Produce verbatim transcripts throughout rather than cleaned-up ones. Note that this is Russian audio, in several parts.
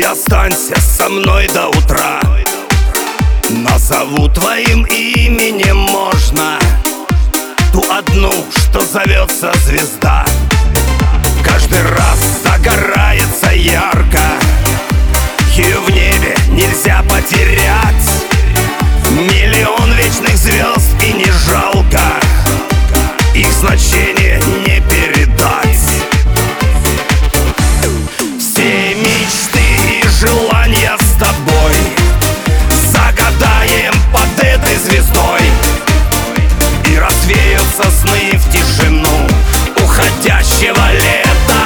И останься со мной до утра. Назову твоим именем можно ту одну, что зовется звезда. Каждый раз загорается ярко, ее в небе нельзя потерять. Миллион вечных звезд и не жалко, их значение не передать. Все мечты и желания с тобой загадаем под этой звездой, и развеются сны в тишину уходящего лета.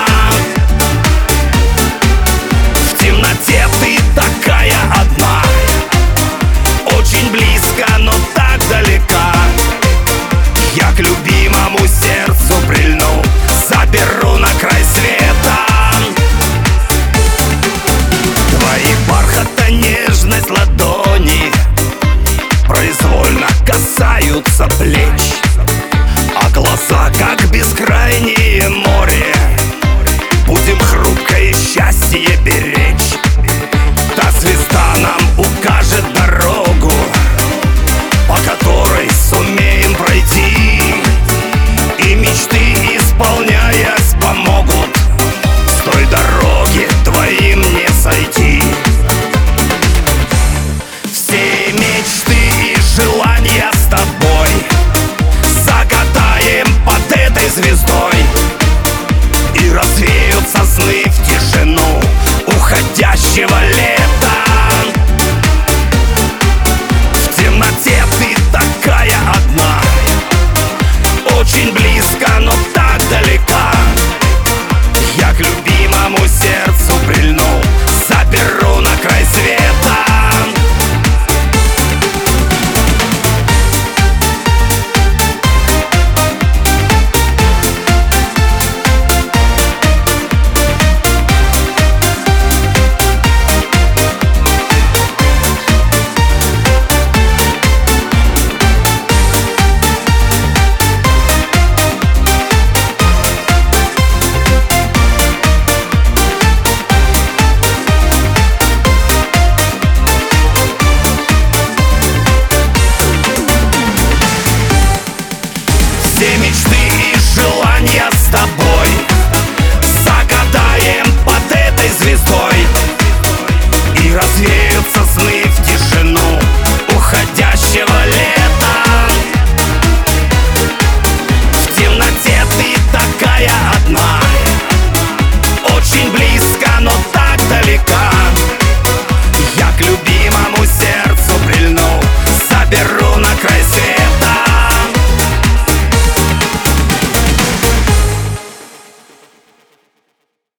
В темноте ты такая одна, очень близко, но так далека. Я к любимому сердцу прильну, заберу на край света. Твои бархата, нежность ладони произвольно касаются плеч, а глаза, как бескрайнее море, будем хрупкое счастье беречь. Та звезда нам укажет дорогу, по которой сумеем пройти, и мечты, исполняясь, помогут с той дороги твоим не сойти. Все мечты и желания с тобой загадаем под этой звездой, и развеются сны в тишину уходящего лета. В темноте ты такая одна, очень близко, но так далека. Я к любимому сердцу прильну, заберу на край света. Все мечты и желания с тобой